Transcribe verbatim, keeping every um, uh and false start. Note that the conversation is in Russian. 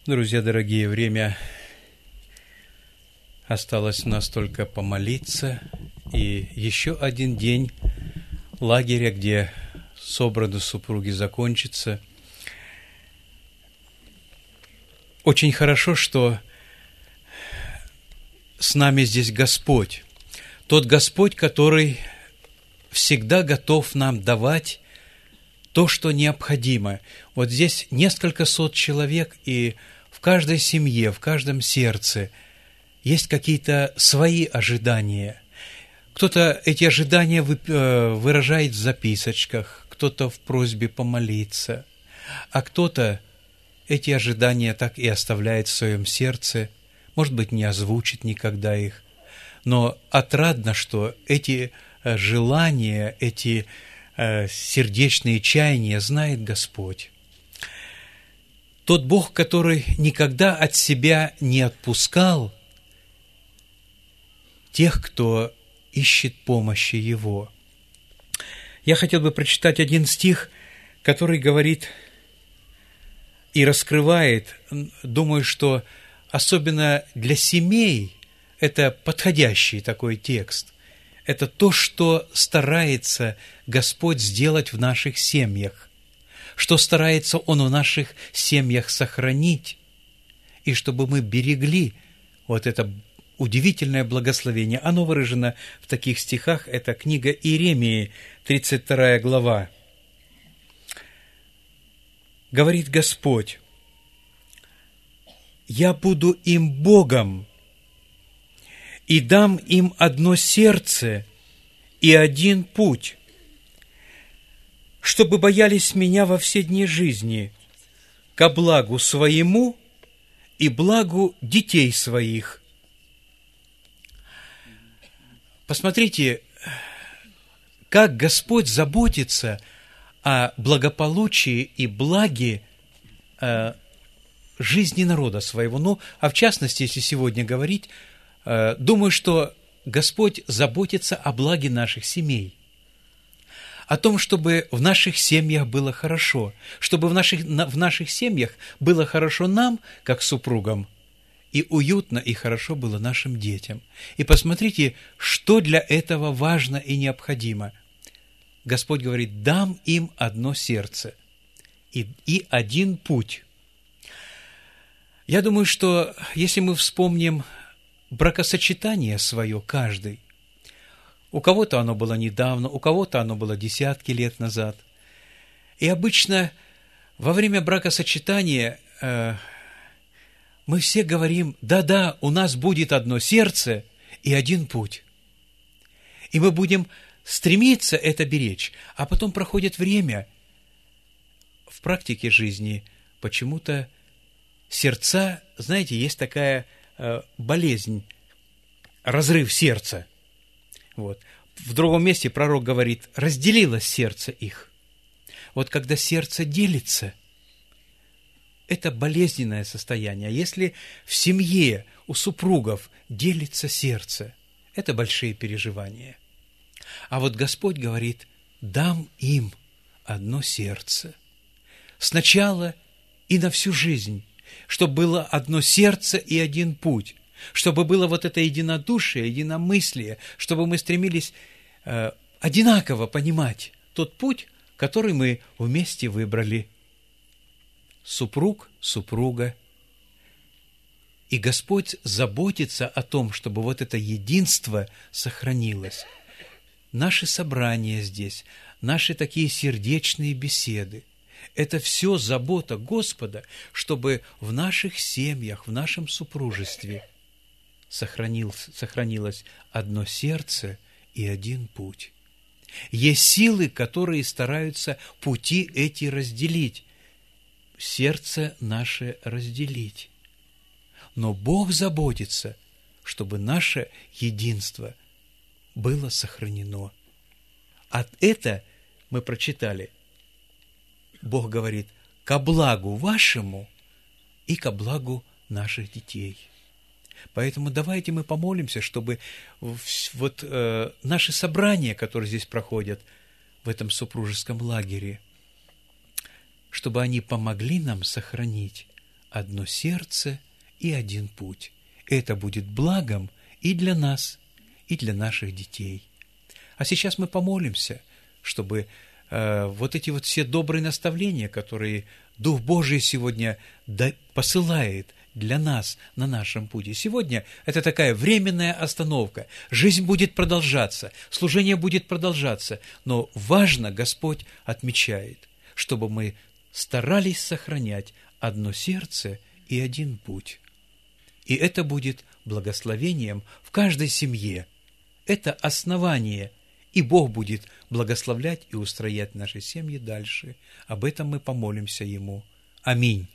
Друзья дорогие, время осталось у нас только помолиться, и еще один день лагеря, где собраны супруги, закончится. Очень хорошо, что с нами здесь Господь, тот Господь, который всегда готов нам давать то, что необходимо. Вот здесь несколько сот человек, и в каждой семье, в каждом сердце есть какие-то свои ожидания. Кто-то эти ожидания выражает в записочках, кто-то в просьбе помолиться, а кто-то эти ожидания так и оставляет в своем сердце, может быть, не озвучит никогда их, но отрадно, что эти желания, эти сердечные чаяния знает Господь. Тот Бог, который никогда от себя не отпускал тех, кто ищет помощи Его. Я хотел бы прочитать один стих, который говорит и раскрывает, думаю, что особенно для семей это подходящий такой текст. Это то, что старается Господь сделать в наших семьях, что старается Он в наших семьях сохранить, и чтобы мы берегли вот это удивительное благословение. Оно выражено в таких стихах, это книга Иеремии, тридцать вторая глава. Говорит Господь: «Я буду им Богом, и дам им одно сердце и один путь, чтобы боялись Меня во все дни жизни, ко благу своему и благу детей своих». Посмотрите, как Господь заботится о благополучии и благе э, жизни народа своего. Ну, а в частности, если сегодня говорить, э, думаю, что Господь заботится о благе наших семей, о том, чтобы в наших семьях было хорошо, чтобы в наших, в наших семьях было хорошо нам, как супругам, и уютно и хорошо было нашим детям. И посмотрите, что для этого важно и необходимо. Господь говорит: «Дам им одно сердце и, и один путь». Я думаю, что если мы вспомним бракосочетание свое каждый, у кого-то оно было недавно, у кого-то оно было десятки лет назад. И обычно во время бракосочетания э, мы все говорим: да-да, у нас будет одно сердце и один путь. И мы будем стремиться это беречь. А потом проходит время. В практике жизни почему-то сердца, знаете, есть такая э, болезнь, разрыв сердца. Вот. В другом месте пророк говорит: разделилось сердце их. Вот когда сердце делится, это болезненное состояние. Если в семье у супругов делится сердце, это большие переживания. А вот Господь говорит: дам им одно сердце. Сначала и на всю жизнь, чтобы было одно сердце и один путь, чтобы было вот это единодушие, единомыслие, чтобы мы стремились э, одинаково понимать тот путь, который мы вместе выбрали. Супруг, супруга. И Господь заботится о том, чтобы вот это единство сохранилось. Наши собрания здесь, наши такие сердечные беседы, это все забота Господа, чтобы в наших семьях, в нашем супружестве сохранилось, сохранилось одно сердце и один путь. Есть силы, которые стараются пути эти разделить, сердце наше разделить. Но Бог заботится, чтобы наше единство было сохранено. А это мы прочитали. Бог говорит: ко благу вашему и ко благу наших детей. Поэтому давайте мы помолимся, чтобы вот э, наши собрания, которые здесь проходят в этом супружеском лагере, чтобы они помогли нам сохранить одно сердце и один путь. Это будет благом и для нас, и для наших детей. А сейчас мы помолимся, чтобы э, вот эти вот все добрые наставления, которые Дух Божий сегодня посылает для нас на нашем пути. Сегодня это такая временная остановка. Жизнь будет продолжаться, служение будет продолжаться, но важно, Господь отмечает, чтобы мы старались сохранять одно сердце и один путь. И это будет благословением в каждой семье. Это основание, и Бог будет благословлять и устроять наши семьи дальше. Об этом мы помолимся Ему. Аминь.